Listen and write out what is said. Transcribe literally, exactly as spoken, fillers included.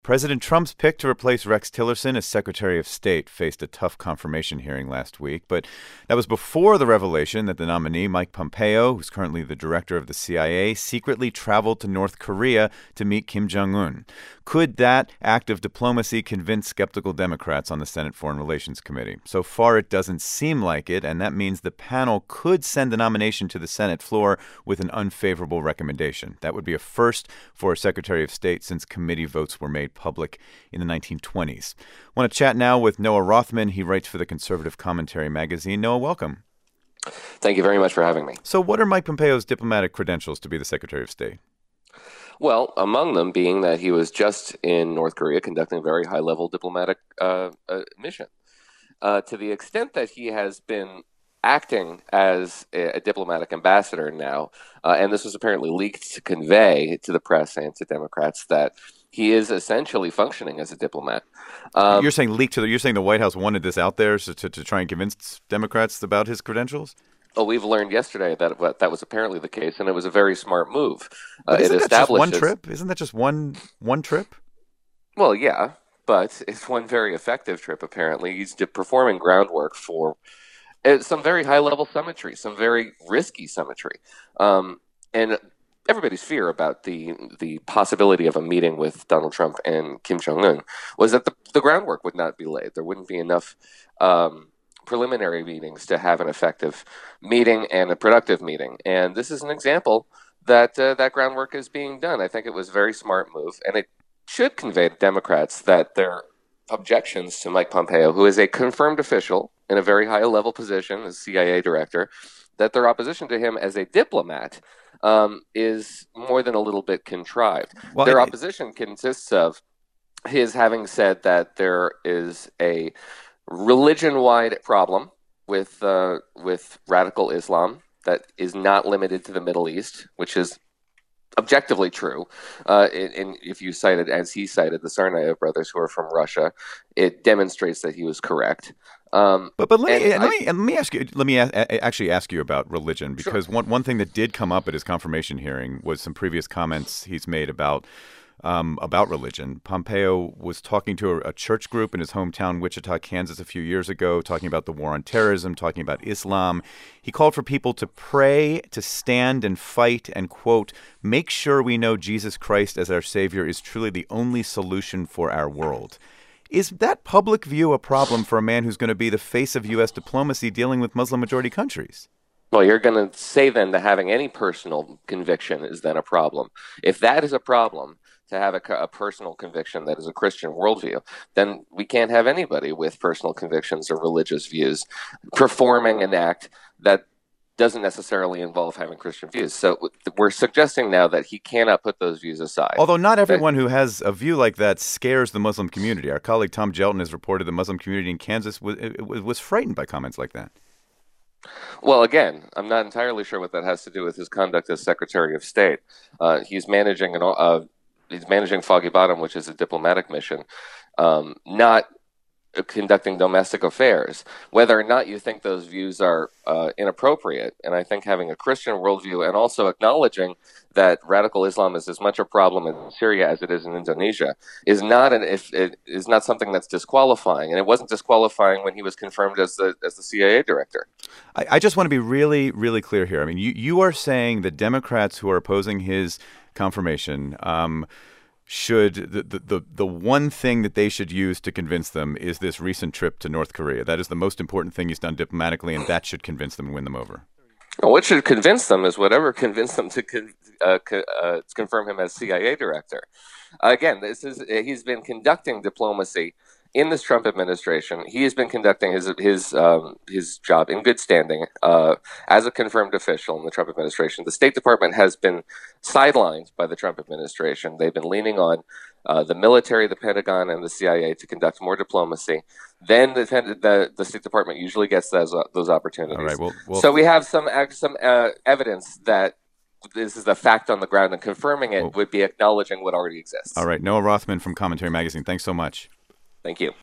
President Trump's pick to replace Rex Tillerson as Secretary of State faced a tough confirmation hearing last week, but that was before the revelation that the nominee, Mike Pompeo, who's currently the director of the C I A, secretly traveled to North Korea to meet Kim Jong-un. Could that act of diplomacy convince skeptical Democrats on the Senate Foreign Relations Committee? So far, it doesn't seem like it, and that means the panel could send the nomination to the Senate floor with an unfavorable recommendation. That would be a first for a Secretary of State since committee votes were made public in the nineteen twenties. I want to chat now with Noah Rothman. He writes for the Conservative Commentary magazine. Noah, welcome. Thank you very much for having me. So what are Mike Pompeo's diplomatic credentials to be the Secretary of State? Well, among them being that he was just in North Korea conducting a very high-level diplomatic uh, uh, mission. Uh, to the extent that he has been acting as a, a diplomatic ambassador now, uh, and this was apparently leaked to convey to the press and to Democrats that he is essentially functioning as a diplomat. Um, you're saying leaked to the, you're saying the White House wanted this out there to, to, to try and convince Democrats about his credentials? Oh, we've learned yesterday that that was apparently the case, and it was a very smart move. Uh, isn't it that just one establishes... trip? Isn't that just one one trip? Well, yeah, but it's one very effective trip, apparently. He's performing groundwork for uh, some very high-level summitry, some very risky summitry. Um, and everybody's fear about the the possibility of a meeting with Donald Trump and Kim Jong-un was that the, the groundwork would not be laid. There wouldn't be enough um, preliminary meetings to have an effective meeting and a productive meeting. And this is an example that uh, that groundwork is being done. I think it was a very smart move, and it should convey to Democrats that their objections to Mike Pompeo, who is a confirmed official in a very high-level position as C I A director, that their opposition to him as a diplomat um, is more than a little bit contrived. Well, their opposition consists of his having said that there is a religion-wide problem with uh, with radical Islam that is not limited to the Middle East, which is objectively true. Uh, and if you cited, as he cited, the Tsarnaev brothers who are from Russia, it demonstrates that he was correct. Um, but but let me, and let I, me let me ask you let me a- actually ask you about religion, because sure. one one thing that did come up at his confirmation hearing was some previous comments he's made about um, about religion. Pompeo was talking to a, a church group in his hometown, Wichita, Kansas, a few years ago, talking about the war on terrorism, talking about Islam. He called for people to pray, to stand and fight, and, quote, make sure we know Jesus Christ as our Savior is truly the only solution for our world. Is that public view a problem for a man who's going to be the face of U S diplomacy dealing with Muslim-majority countries? Well, you're going to say then that having any personal conviction is then a problem. If that is a problem, to have a, a personal conviction that is a Christian worldview, then we can't have anybody with personal convictions or religious views performing an act that doesn't necessarily involve having Christian views. So we're suggesting now that he cannot put those views aside. Although not everyone who has a view like that scares the Muslim community. Our colleague Tom Gelton has reported the Muslim community in Kansas was, was frightened by comments like that. Well, again, I'm not entirely sure what that has to do with his conduct as Secretary of State. Uh, he's managing an uh, he's managing Foggy Bottom, which is a diplomatic mission, um, not conducting domestic affairs. Whether or not you think those views are uh, inappropriate, and I think having a Christian worldview and also acknowledging that radical Islam is as much a problem in Syria as it is in Indonesia is not an if it is not something that's disqualifying, and it wasn't disqualifying when he was confirmed as the as the C I A director. I, I just want to be really, really clear here. I mean, you you are saying the Democrats who are opposing his confirmation um, should the, the the the one thing that they should use to convince them is this recent trip to North Korea. That is the most important thing he's done diplomatically, and that should convince them and win them over. Well, what should convince them is whatever convinced them to con- uh, co- uh, to confirm him as C I A director. Uh, again, this is he's been conducting diplomacy in this Trump administration. He has been conducting his his um, his job in good standing uh, as a confirmed official in the Trump administration. The State Department has been sidelined by the Trump administration. They've been leaning on uh, the military, the Pentagon, and the C I A to conduct more diplomacy. Then the the, the State Department usually gets those those opportunities. All right, well, well, so we have some some uh, evidence that this is a fact on the ground, and confirming it well, would be acknowledging what already exists. All right, Noah Rothman from Commentary Magazine. Thanks so much. Thank you.